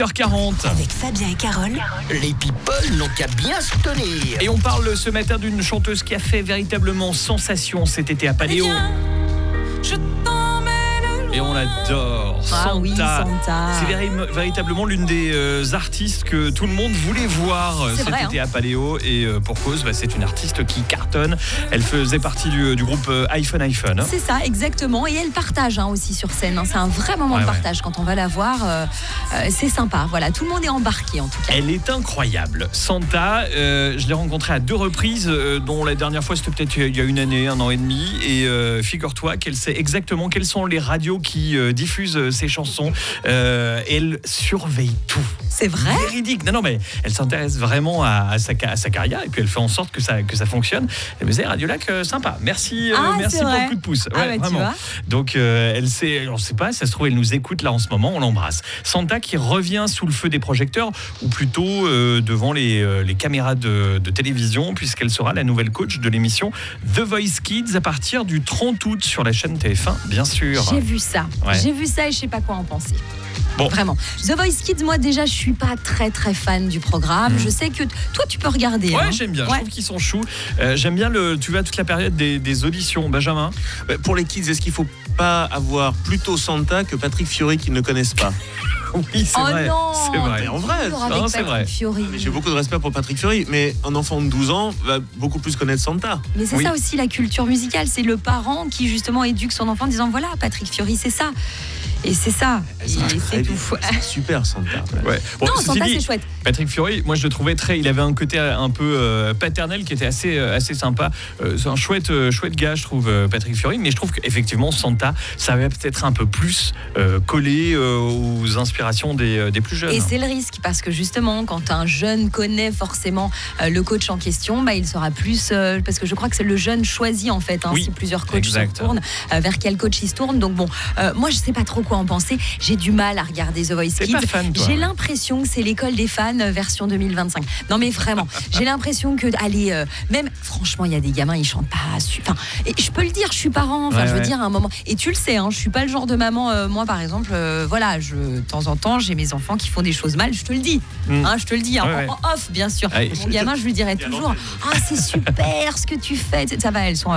h40. Avec Fabien et Carole, les people n'ont qu'à bien se tenir. Et on parle ce matin d'une chanteuse qui a fait véritablement sensation cet été à Paléo. Et on l'adore, Santa. Ah oui, Santa. C'est véritablement l'une des artistes que tout le monde voulait voir cet été à Paléo. Et pour cause, c'est une artiste qui cartonne. Elle faisait partie du groupe iPhone. C'est ça, exactement. Et elle partage aussi sur scène. C'est un vrai moment de partage quand on va la voir. C'est sympa. Voilà, tout le monde est embarqué en tout cas. Elle est incroyable. Santa, je l'ai rencontrée à 2 reprises, dont la dernière fois c'était peut-être il y a une année, 1 an et demi. Et figure-toi qu'elle sait exactement quelles sont les radios qui diffusent ses chansons. Elle surveille tout. C'est vrai ? Véridique. Non, mais elle s'intéresse vraiment à sa carrière et puis elle fait en sorte que ça fonctionne. Elle me disait Radio Lac, sympa. Merci pour le coup de pouce. Ouais, vraiment. Tu vois. Donc elle sait, on ne sait pas, ça se trouve elle nous écoute là en ce moment, on l'embrasse. Santa qui revient sous le feu des projecteurs ou plutôt devant les caméras de télévision puisqu'elle sera la nouvelle coach de l'émission The Voice Kids à partir du 30 août sur la chaîne TF1, bien sûr. J'ai vu ça. Ouais. J'ai vu ça et je sais pas quoi en penser. Bon. Vraiment. The Voice Kids, moi déjà, je suis pas très fan du programme. Je sais que toi, tu peux regarder. Ouais, j'aime bien. Je trouve qu'ils sont choux. J'aime bien toute la période des auditions. Benjamin. Pour les kids, est-ce qu'il faut pas avoir plutôt Santa que Patrick Fiori qu'ils ne connaissent pas? Oui, c'est vrai. Non, c'est vrai. Mais en vrai, c'est vrai. mais j'ai beaucoup de respect pour Patrick Fiori, mais un enfant de 12 ans va beaucoup plus connaître Santa. Mais c'est ça aussi la culture musicale, c'est le parent qui justement éduque son enfant en disant voilà, Patrick Fiori, c'est ça. Et c'est ça. C'est tout. C'est super Santa. Ouais. Bon, non, Santa c'est chouette. Patrick Fiori, moi je le trouvais il avait un côté un peu paternel qui était assez sympa. C'est un chouette gars, je trouve, Patrick Fiori. Mais je trouve qu'effectivement Santa, ça va peut-être un peu plus collé aux inspirations des plus jeunes. Et c'est le risque parce que justement, quand un jeune connaît forcément le coach en question, il sera plus parce que je crois que c'est le jeune choisi en fait. Si plusieurs coachs se tournent, vers quel coach il se tourne. Donc bon, moi je sais pas trop quoi en penser. J'ai du mal à regarder The Voice Kids. J'ai l'impression que c'est l'école des fans version 2025. Non mais vraiment, j'ai l'impression que même franchement, il y a des gamins, ils chantent pas. Et je peux le dire, je suis parent. Je veux dire à un moment. Et tu le sais, je suis pas le genre de maman. Moi par exemple, de temps en temps, j'ai mes enfants qui font des choses mal. Je te le dis. Je te le dis. En off, bien sûr. Mon gamin, je lui dirais toujours c'est super ce que tu fais. Ça va, elles sont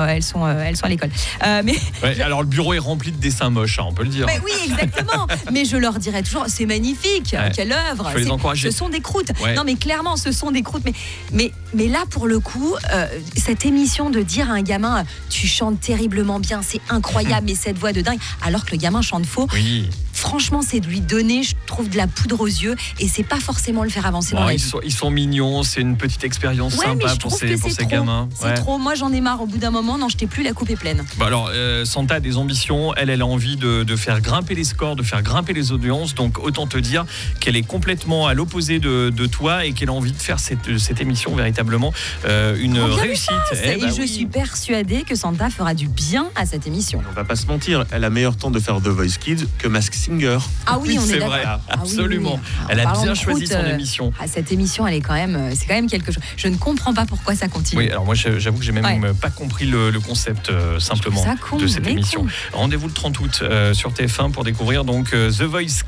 à l'école. Alors le bureau est rempli de dessins moches, on peut le dire. Mais oui, exactement. Mais je leur dirais toujours, c'est magnifique, quelle œuvre. Faut les encourager. Ce sont des croûtes. Non, mais clairement, ce sont des croûtes. Mais là, pour le coup, cette émission de dire à un gamin, tu chantes terriblement bien, c'est incroyable, mais cette voix de dingue, alors que le gamin chante faux. Oui. Franchement, c'est de lui donner, je trouve, de la poudre aux yeux et c'est pas forcément le faire avancer dans la vie. Ils sont mignons, c'est une petite expérience sympa pour ces gamins. C'est trop. Moi, j'en ai marre au bout d'un moment. Non, je t'ai plus, la coupe est pleine. Alors, Santa a des ambitions. Elle a envie de faire grimper les scores, de faire grimper les audiences. Donc, autant te dire qu'elle est complètement à l'opposé de toi et qu'elle a envie de faire cette émission véritablement une réussite. Je suis persuadée que Santa fera du bien à cette émission. On va pas se mentir, elle a meilleur temps de faire The Voice Kids que Mask Singer. Ah oui, on est d'accord. Vrai, absolument. Elle a bien choisi son émission. Cette émission, c'est quand même quelque chose. Je ne comprends pas pourquoi ça continue. Oui, alors moi j'avoue que j'ai même pas compris le concept simplement de cette émission. Rendez-vous le 30 août sur TF1 pour découvrir donc The Voice